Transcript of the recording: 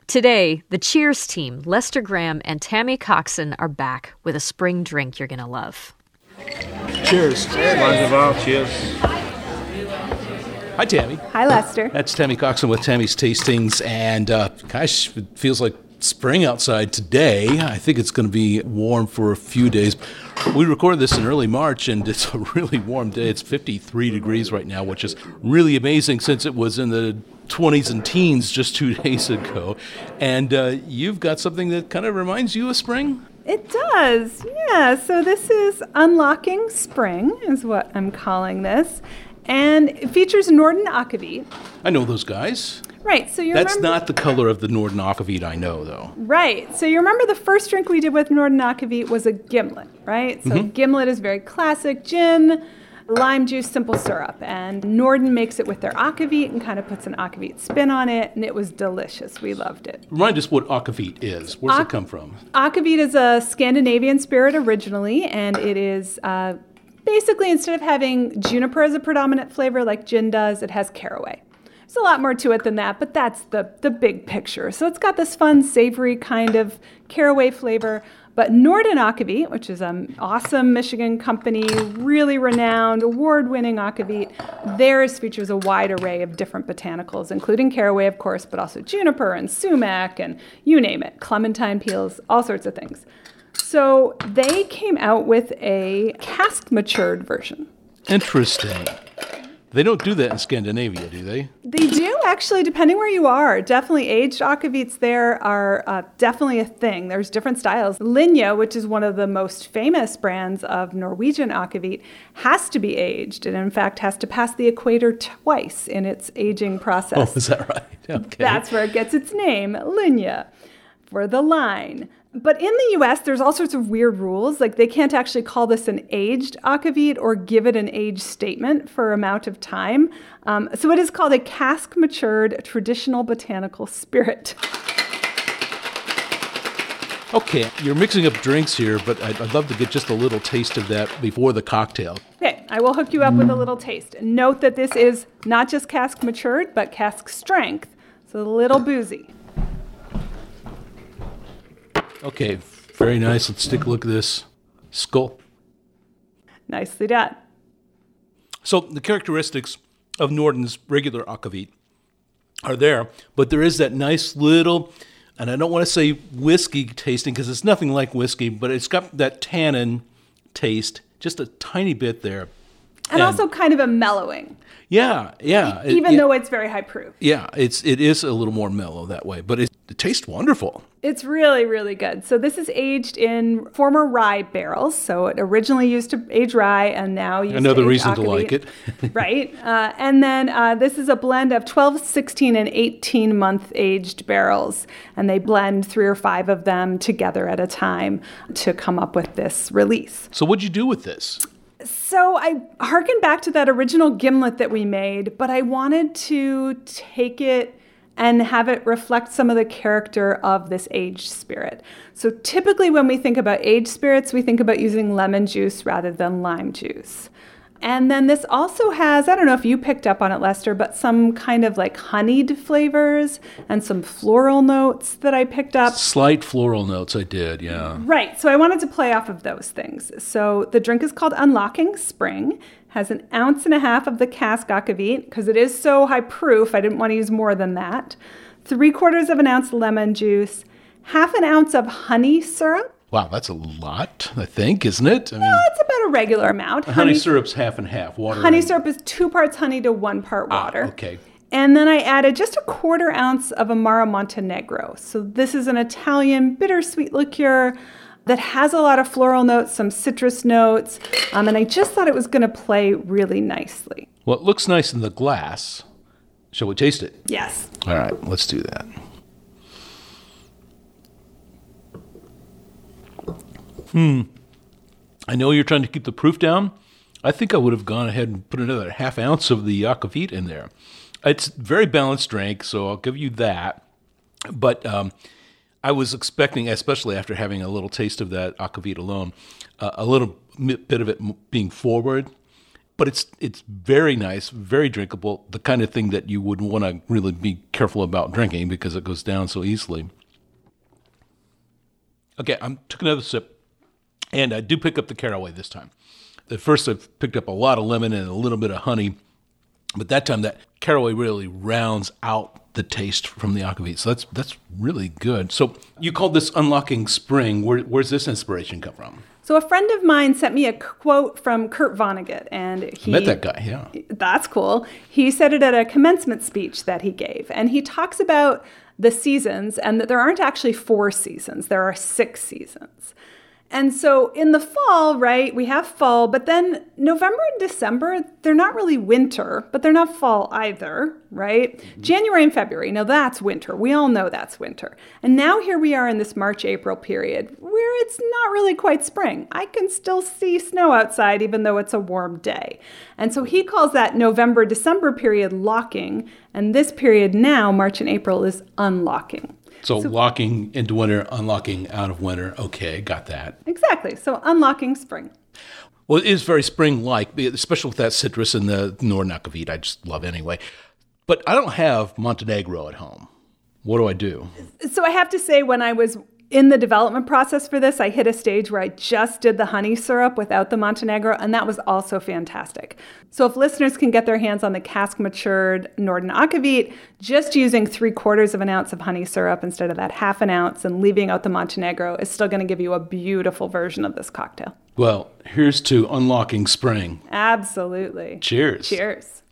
Today, the Cheers team, Lester Graham and Tammy Coxon, are back with a spring drink you're going to love. Cheers. Cheers. Hi, Tammy. Hi, Lester. That's Tammy Coxon with Tammy's Tastings, and gosh, it feels like spring outside today. I think it's going to be warm for a few days. We recorded this in early March, and it's a really warm day. It's 53 degrees right now, which is really amazing since it was in the 20s and teens just 2 days ago. And you've got something that kind of reminds you of spring? It does, yeah. So this is Unlocking Spring is what I'm calling this. And it features Norden Akavit. I know those guys. Right, so That's not the color of the Norden Akavit I know, though. Right, so you remember the first drink we did with Norden Akavit was a gimlet, right? So gimlet is very classic gin, lime juice, simple syrup. And Norden makes it with their Akavit and kind of puts an Akavit spin on it, and it was delicious. We loved it. Remind us what Akavit is. Where's it come from? Akavit is a Scandinavian spirit originally, and it is basically, instead of having juniper as a predominant flavor like gin does, it has caraway. There's a lot more to it than that, but that's the big picture. So it's got this fun, savory kind of caraway flavor. But Norden Akavit, which is an awesome Michigan company, really renowned, award-winning Akavit, theirs features a wide array of different botanicals, including caraway, of course, but also juniper and sumac and you name it, clementine peels, all sorts of things. So they came out with a cask-matured version. Interesting. They don't do that in Scandinavia, do they? They do, actually, depending where you are. Definitely aged Akavits there are definitely a thing. There's different styles. Linja, which is one of the most famous brands of Norwegian Akavit, has to be aged, and in fact has to pass the equator twice in its aging process. Oh, is that right? Okay. That's where it gets its name, Linja, for the line. But in the U.S., there's all sorts of weird rules. Like they can't actually call this an aged Akavit or give it an age statement for amount of time. So it is called a cask-matured traditional botanical spirit. Okay, you're mixing up drinks here, but I'd love to get just a little taste of that before the cocktail. Okay, I will hook you up with a little taste. Note that this is not just cask-matured, but cask strength, so a little boozy. Okay, very nice. Let's take a look at this. Skull. Nicely done. So the characteristics of Norden's regular Akavit are there, but there is that nice little, and I don't want to say whiskey tasting because it's nothing like whiskey, but it's got that tannin taste, just a tiny bit there. And also kind of a mellowing. Yeah. Even though it's very high proof. Yeah, it is a little more mellow that way, but it tastes wonderful. It's really, really good. So this is aged in former rye barrels. So it originally used to age rye and now used Another to age reason Akavit. to like it. Right. And then this is a blend of 12, 16, and 18-month aged barrels. And they blend 3 or 5 of them together at a time to come up with this release. So what'd you do with this? So I harkened back to that original gimlet that we made, but I wanted to take it and have it reflect some of the character of this aged spirit. So typically when we think about aged spirits, we think about using lemon juice rather than lime juice. And then this also has, I don't know if you picked up on it, Lester, but some kind of like honeyed flavors and some floral notes that I picked up. Slight floral notes, I did, yeah. Right, so I wanted to play off of those things. So the drink is called Unlocking Spring, has 1.5 ounces of the cask Akavit, because it is so high proof, I didn't want to use more than that. 3/4 of an ounce lemon juice, 1/2 ounce of honey syrup. Wow, that's a lot, I think, isn't it? I mean, No, it's about a regular amount. honey syrup's half and half. Water. Honey syrup is 2 parts honey to 1 part water. Okay. And then I added just 1/4 ounce of Amaro Montenegro. So this is an Italian bittersweet liqueur that has a lot of floral notes, some citrus notes, and I just thought it was going to play really nicely. Well, it looks nice in the glass. Shall we taste it? Yes. All right, let's do that. I know you're trying to keep the proof down. I think I would have gone ahead and put another 1/2 ounce of the Akavit in there. It's very balanced drink, so I'll give you that. But I was expecting, especially after having a little taste of that Akavit alone, a little bit of it being forward. But it's very nice, very drinkable, the kind of thing that you would want to really be careful about drinking because it goes down so easily. Okay, I took another sip, and I do pick up the caraway this time. At first, I picked up a lot of lemon and a little bit of honey, but that time that caraway really rounds out the taste from the aquavit. So that's really good. So you called this Unlocking Spring. Where's this inspiration come from? So a friend of mine sent me a quote from Kurt Vonnegut, and he met that guy, yeah. That's cool. He said it at a commencement speech that he gave, and he talks about the seasons and that there aren't actually 4 seasons. There are 6 seasons. And so in the fall, right, we have fall, but then November and December, they're not really winter, but they're not fall either, right? Mm-hmm. January and February, now that's winter. We all know that's winter. And now here we are in this March-April period where it's not really quite spring. I can still see snow outside even though it's a warm day. And so he calls that November-December period locking, and this period now, March and April, is unlocking. So locking into winter, unlocking out of winter. Okay, got that. Exactly. So unlocking spring. Well, it is very spring-like, especially with that citrus and the Norden Aquavit. I just love anyway. But I don't have Montenegro at home. What do I do? So I have to say, when I was in the development process for this, I hit a stage where I just did the honey syrup without the Montenegro, and that was also fantastic. So if listeners can get their hands on the cask-matured Norden Aquavit, just using 3/4 of an ounce of honey syrup instead of that 1/2 ounce and leaving out the Montenegro is still going to give you a beautiful version of this cocktail. Well, here's to unlocking spring. Absolutely. Cheers. Cheers.